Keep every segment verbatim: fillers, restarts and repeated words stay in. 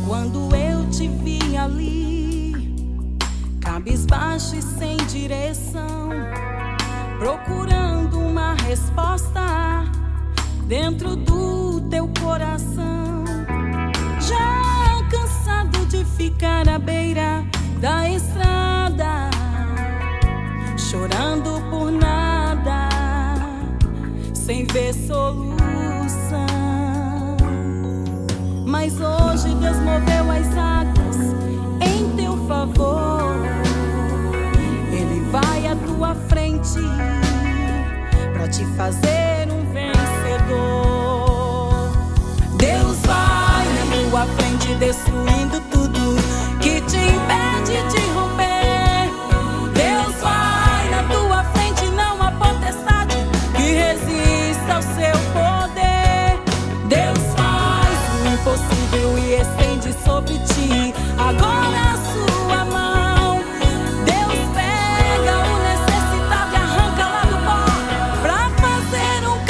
Quando eu te vi ali, cabisbaixo e sem direção, procurando uma resposta dentro do teu coração, já cansado de ficar à beira da estrada, chorando por nada, sem ver solução. Mas hoje Deus moveu as águas em teu favor. Ele vai à tua frente pra te fazer um vencedor. Deus vai na tua frente destruindo tudo que te impede de romper. Deus vai na tua frente, não há potestade que resista ao seu poder. Deus faz o impossível e estende sobre ti agora a sua mão. Deus pega o necessitado e arranca lá do pó pra fazer um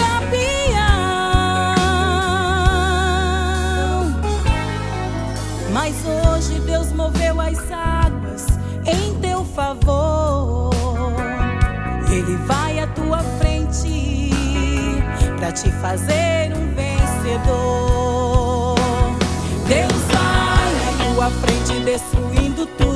campeão. Mas hoje Deus moveu as águas em teu favor. Ele vai à tua frente pra te fazer um vencedor. Deus vai à tua frente destruindo tudo